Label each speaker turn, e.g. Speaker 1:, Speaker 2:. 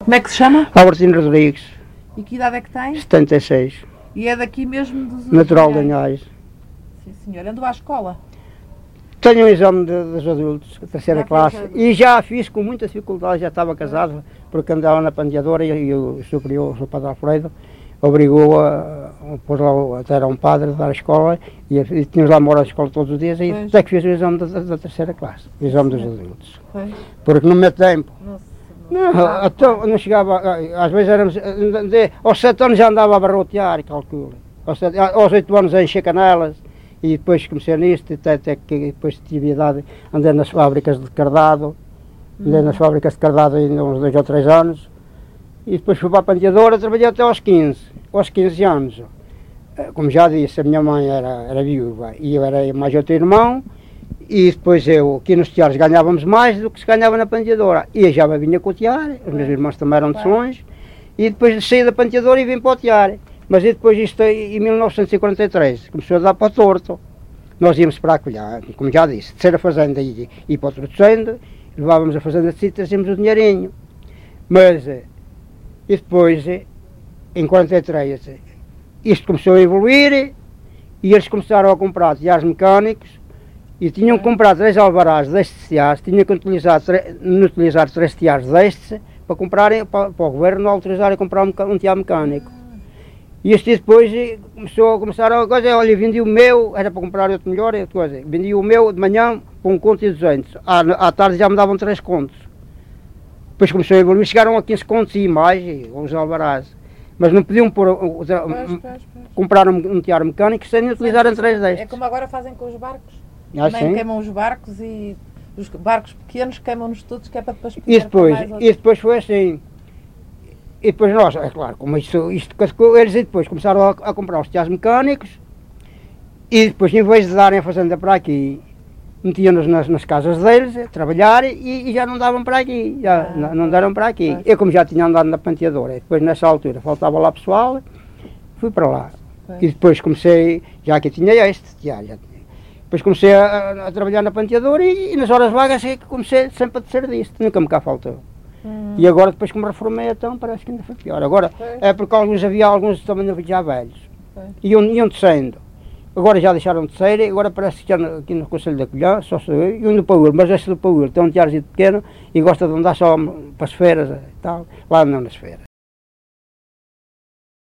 Speaker 1: Como é que se chama?
Speaker 2: Albertino Rodrigues,
Speaker 1: E que idade é que tem?
Speaker 2: 76,
Speaker 1: E é daqui mesmo dos
Speaker 2: natural de Anhais.
Speaker 1: Sim, senhor. Andou à escola?
Speaker 2: Tenho um exame dos adultos, a terceira
Speaker 1: Já
Speaker 2: classe,
Speaker 1: fez?
Speaker 2: e já fiz com muita dificuldade, já estava casado, porque andava na pandeadora e o superior, o padre Alfredo, obrigou a pôr lá, até era um padre, a dar a escola, e tínhamos lá mora a escola todos os dias, e
Speaker 1: Pois.
Speaker 2: até que fiz o exame da terceira classe, o exame dos adultos.
Speaker 1: Pois.
Speaker 2: Porque no meu tempo,
Speaker 1: Nossa,
Speaker 2: então, não chegava, às vezes éramos, aos 7 anos já andava a barrotear, calcula. Aos 8 anos a encher canelas, e depois comecei nisto, até que depois tive idade, andei nas fábricas de cardado, andei nas fábricas de cardado ainda uns 2 ou 3 anos, e depois fui para a panteadora, trabalhei até aos 15 anos. Como já disse, a minha mãe era viúva, e eu era mais outro irmão, e depois eu, aqui nos tiares ganhávamos mais do que se ganhava na panteadora. E eu já me vinha com o tiar, os meus irmãos também eram de longe, e depois saí da panteadora e vim para o tiar. Mas e depois isto em 1943, começou a dar para o torto. Nós íamos para a colher, como já disse, terceira a fazenda e para o Trocendo, levávamos a fazenda de sítio e trazíamos o dinheirinho. Mas, e depois, em 43, isto começou a evoluir, e eles começaram a comprar tiares mecânicos, e tinham que comprar 3 alvarás destes tiares, tinham que utilizar 3 tiares destes, para comprarem, para o governo autorizar a comprar um tiar mecânico. E isto depois começaram a coisa, olha, vendi o meu, era para comprar outro melhor, outra coisa, vendi o meu de manhã por 1 conto e 200, à tarde já me davam 3 contos. Depois começou a evoluir, chegaram a 15 contos e mais, os alvarás. Mas não podiam comprar um tiar mecânico sem utilizarem 3 destes.
Speaker 1: É como agora fazem com os barcos.
Speaker 2: Ah,
Speaker 1: Também
Speaker 2: sim?
Speaker 1: queimam os barcos e os barcos pequenos queimam-nos todos, que é para depois
Speaker 2: E depois foi assim. E depois nós, é claro, como isto cascou, eles depois começaram a comprar os tiares mecânicos, e depois, em vez de darem a fazenda para aqui, metiam-nos nas casas deles a trabalhar, e já não davam para aqui, já não deram para aqui. Eu, como já tinha andado na panteadora, e depois nessa altura faltava lá pessoal, fui para lá. E depois comecei, já que tinha este tiar, depois comecei a trabalhar na panteadora, e nas horas vagas é que comecei sempre a descer disto, nunca me cá faltou. E agora, depois que me reformei, então parece que ainda foi pior. Agora, é porque havia alguns também já velhos, iam descendo. Agora já deixaram de descer, e agora parece que aqui no Conselho da Colhã, só sou eu e um do Paulo, mas esse do Paulo tem um tiarzinho pequeno e gosta de andar só para as feiras e tal, lá não nas feiras.